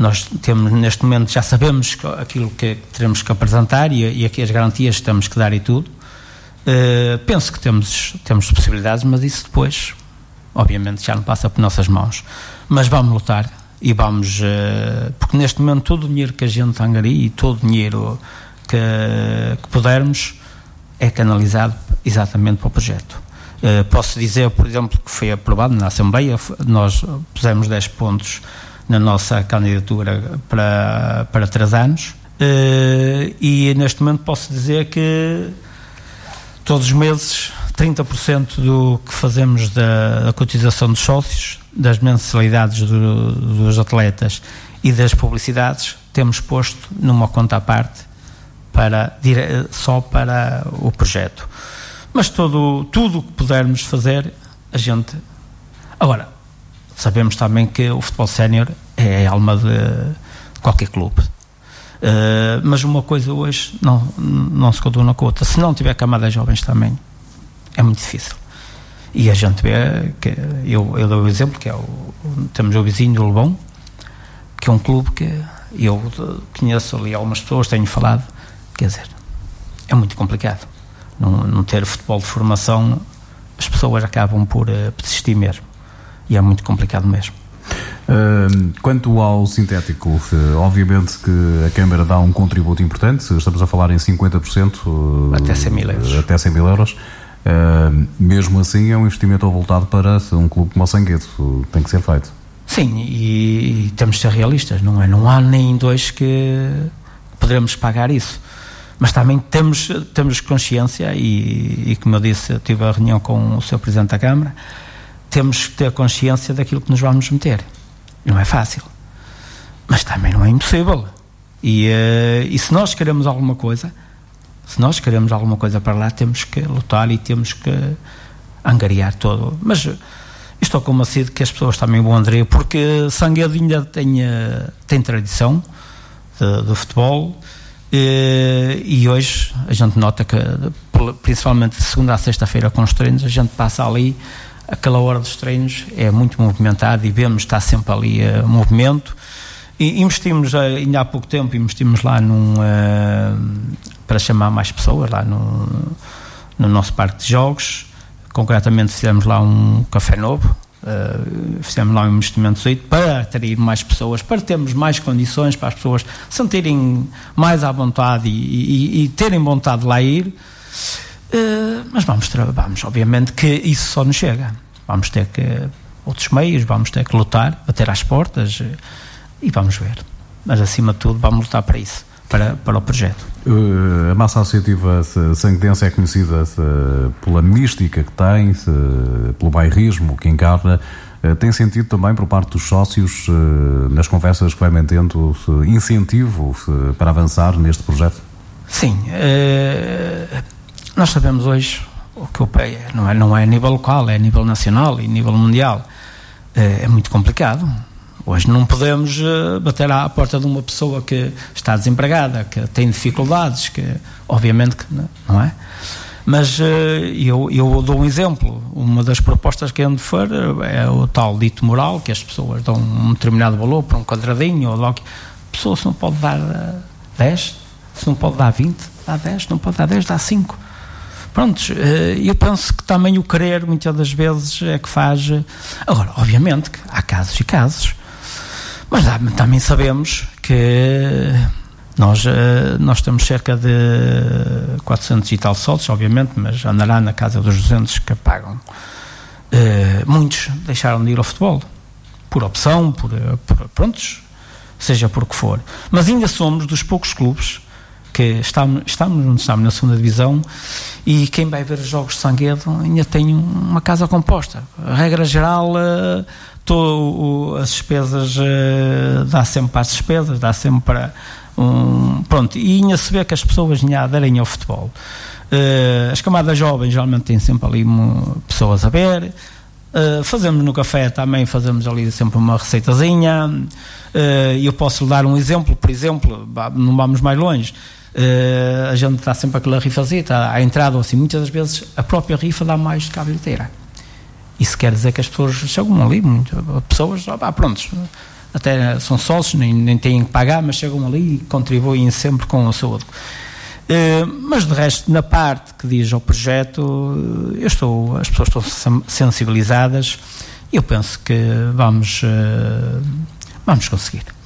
Nós temos, neste momento, já sabemos aquilo que teremos que apresentar e aqui as garantias que temos que dar e tudo. Penso que temos possibilidades, mas isso depois, obviamente, já não passa por nossas mãos. Mas vamos lutar e vamos, porque neste momento todo o dinheiro que a gente angaria e todo o dinheiro que pudermos é canalizado exatamente para o projeto. Posso dizer, por exemplo, que foi aprovado na Assembleia, nós pusemos 10 pontos na nossa candidatura para 3 anos, e neste momento posso dizer que todos os meses 30% do que fazemos da cotização dos sócios, das mensalidades dos atletas e das publicidades, temos posto numa conta à parte só para o projeto. Mas tudo o que pudermos fazer, a gente... Agora, sabemos também que o futebol sénior é a alma de qualquer clube. Mas uma coisa hoje não se conduna com a outra. Se não tiver camada de jovens também, é muito difícil. E a gente vê que... Eu dou o exemplo, que temos o vizinho do Lebão, que é um clube que eu conheço ali algumas pessoas, tenho falado, quer dizer, é muito complicado. Não ter futebol de formação, as pessoas acabam por desistir mesmo, e é muito complicado mesmo. Quanto ao sintético, obviamente que a Câmara dá um contributo importante, estamos a falar em 50%, até 100 mil euros. Até 100 mil euros. Mesmo assim é um investimento voltado para um clube como o Sanguedo, tem que ser feito. Sim, e temos de ser realistas, não há nem 2 que poderemos pagar isso. Mas também temos consciência, e como eu disse, eu tive a reunião com o Sr. Presidente da Câmara, temos que ter consciência daquilo que nos vamos meter. Não é fácil, mas também não é impossível. E se nós queremos alguma coisa para lá, temos que lutar e temos que angariar todo. Mas estou convencido que as pessoas também vão aderir, porque Sanguedo ainda tem tradição de futebol. E hoje a gente nota que, principalmente de segunda a sexta-feira com os treinos, a gente passa ali, aquela hora dos treinos é muito movimentado e vemos que está sempre ali movimento. E investimos, ainda há pouco tempo, lá para chamar mais pessoas lá no nosso parque de jogos. Concretamente fizemos lá um café novo, fizemos lá um investimento para atrair mais pessoas, para termos mais condições para as pessoas sentirem mais à vontade e terem vontade de lá ir. Mas vamos, obviamente que isso só não chega, vamos ter que outros meios, vamos ter que lutar, bater às portas e vamos ver, mas acima de tudo vamos lutar para isso, para o projeto. A massa associativa sanguedense é conhecida pela mística que tem, pelo bairrismo que encarna. Tem sentido também por parte dos sócios, nas conversas que vai mantendo, incentivo para avançar neste projeto? Sim, nós sabemos hoje o que o PEI é, não é a nível local, é a nível nacional e a nível mundial. É muito complicado. Hoje não podemos bater à porta de uma pessoa que está desempregada, que tem dificuldades, que obviamente que não é. Mas eu dou um exemplo. Uma das propostas que ando for é o tal dito moral, que as pessoas dão um determinado valor para um quadradinho, ou logo, a pessoa se não pode dar 10, se não pode dar 20, dá 10, não pode dar 10, dá 5. Prontos, eu penso que também o querer muitas das vezes é que faz. Agora, obviamente que há casos e casos, mas também sabemos que nós temos cerca de 400 e tal sócios, obviamente, mas andará na casa dos 200 que pagam. Muitos deixaram de ir ao futebol por opção, por prontos, seja por que for, mas ainda somos dos poucos clubes que estamos na segunda divisão, e quem vai ver os jogos de Sanguedo ainda tem uma casa composta. A regra geral, as despesas, dá sempre para as despesas, dá sempre para pronto, e ainda se vê que as pessoas ainda aderem ao futebol. As camadas jovens geralmente têm sempre ali pessoas a ver. Fazemos no café também, fazemos ali sempre uma receitazinha. Eu posso lhe dar um exemplo, por exemplo, não vamos mais longe. A gente está sempre aquela rifazita à entrada, assim, muitas das vezes a própria rifa dá mais do que a bilheteira. Isso quer dizer que as pessoas chegam ali, pessoas, prontos, até são sócios, nem têm que pagar, mas chegam ali e contribuem sempre com o seu adequado. Mas de resto, na parte que diz ao projeto, as pessoas estão sensibilizadas e eu penso que vamos conseguir.